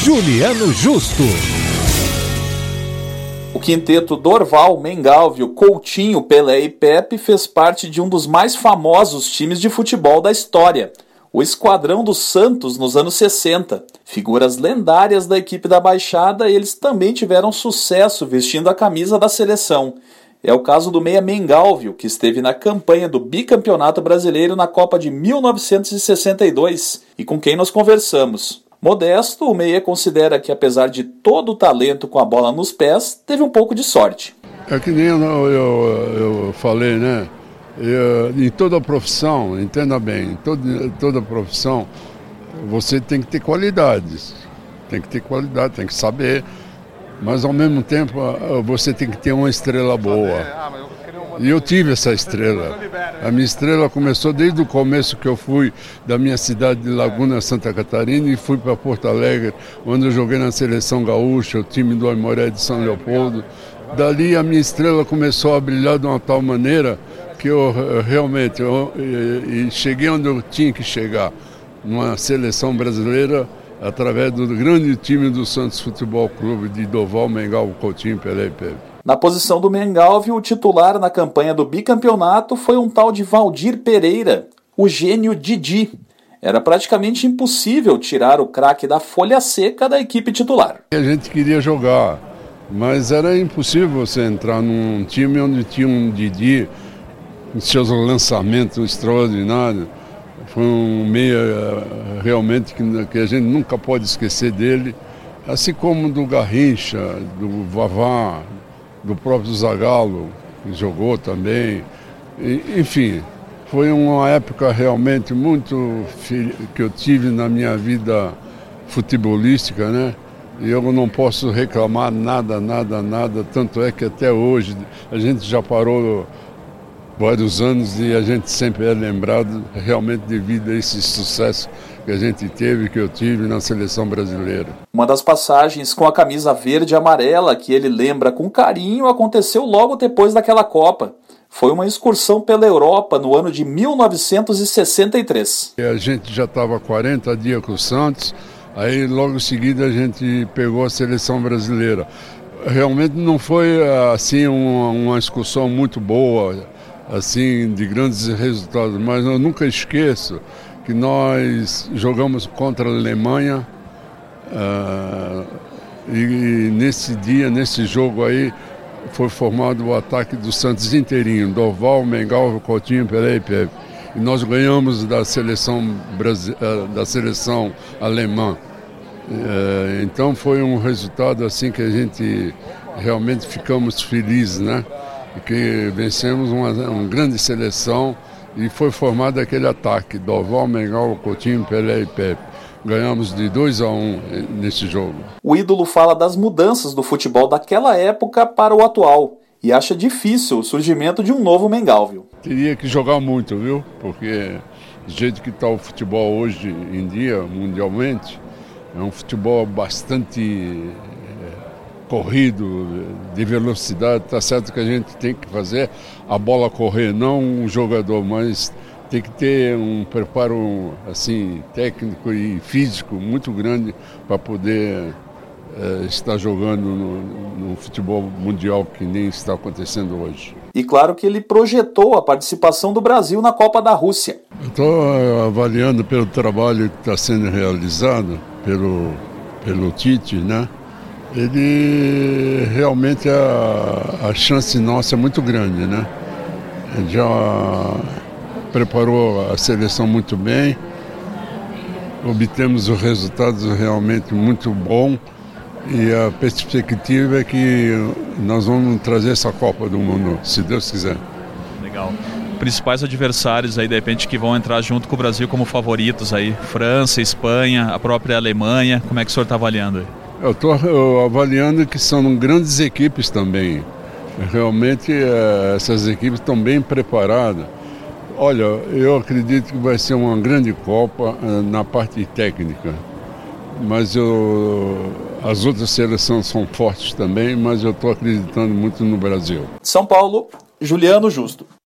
Juliano Justo. O quinteto Dorval, Mengalvio, Coutinho, Pelé e Pepe fez parte de um dos mais famosos times de futebol da história, o Esquadrão dos Santos nos anos 60. Figuras lendárias da equipe da Baixada, eles também tiveram sucesso vestindo a camisa da seleção. É o caso do meia Mengalvio, que esteve na campanha do bicampeonato brasileiro na Copa de 1962 e com quem nós conversamos. Modesto, o meia considera que, apesar de todo o talento com a bola nos pés, teve um pouco de sorte. É que nem eu falei, né? Em toda profissão, entenda bem, em toda profissão, você tem que ter qualidades. Tem que saber, mas ao mesmo tempo você tem que ter uma estrela boa. E eu tive essa estrela. A minha estrela começou desde o começo que eu fui da minha cidade de Laguna, Santa Catarina, e fui para Porto Alegre, onde eu joguei na Seleção Gaúcha, o time do Aimoré de São Leopoldo. Dali a minha estrela começou a brilhar de uma tal maneira que eu realmente cheguei onde eu tinha que chegar, numa seleção brasileira, através do grande time do Santos Futebol Clube, de Dorval, Mengalvio, Coutinho, Pelé e Pepe. Na posição do Mengalvio, o titular na campanha do bicampeonato foi um tal de Valdir Pereira, o gênio Didi. Era praticamente impossível tirar o craque da folha seca da equipe titular. A gente queria jogar, mas era impossível você entrar num time onde tinha um Didi, com seus lançamentos extraordinários. Foi um meia realmente que a gente nunca pode esquecer dele, assim como do Garrincha, do Vavá, do próprio Zagallo, que jogou também. Enfim, foi uma época realmente muito que eu tive na minha vida futebolística, né? E eu não posso reclamar nada, tanto é que até hoje a gente já parou vários anos e a gente sempre é lembrado realmente devido a esse sucesso que a gente teve, que eu tive na seleção brasileira. Uma das passagens com a camisa verde e amarela que ele lembra com carinho aconteceu logo depois daquela Copa. Foi uma excursão pela Europa no ano de 1963. A gente já estava 40 dias com o Santos, aí logo em seguida a gente pegou a seleção brasileira. Realmente não foi assim uma excursão muito boa, assim, de grandes resultados, mas eu nunca esqueço que nós jogamos contra a Alemanha e nesse jogo aí, foi formado o ataque do Santos inteirinho, Dorval, Mengalvio, Coutinho, Pelé e Pepe. E nós ganhamos da seleção alemã. Então foi um resultado assim que a gente realmente ficamos felizes, né? Que vencemos uma grande seleção e foi formado aquele ataque, Dorval, Mengalvio, Coutinho, Pelé e Pepe. Ganhamos de 2-1 nesse jogo. O ídolo fala das mudanças do futebol daquela época para o atual e acha difícil o surgimento de um novo Mengalvio. Teria que jogar muito, viu? Porque do jeito que está o futebol hoje em dia, mundialmente, é um futebol bastante corrido, de velocidade. Está certo que a gente tem que fazer a bola correr, não um jogador, mas tem que ter um preparo assim, técnico e físico muito grande para poder estar jogando no futebol mundial que nem está acontecendo hoje. E claro que ele projetou a participação do Brasil na Copa da Rússia. Estou avaliando pelo trabalho que está sendo realizado pelo Tite, né? Ele realmente a chance nossa é muito grande, né? Ele já preparou a seleção muito bem, obtemos os resultados realmente muito bons e a perspectiva é que nós vamos trazer essa Copa do Mundo, se Deus quiser. Legal. Principais adversários aí, de repente, que vão entrar junto com o Brasil como favoritos aí, França, Espanha, a própria Alemanha, como é que o senhor está avaliando aí? Eu estou avaliando que são grandes equipes também, realmente essas equipes estão bem preparadas. Olha, eu acredito que vai ser uma grande Copa na parte técnica, mas as outras seleções são fortes também, mas eu estou acreditando muito no Brasil. São Paulo, Juliano Justo.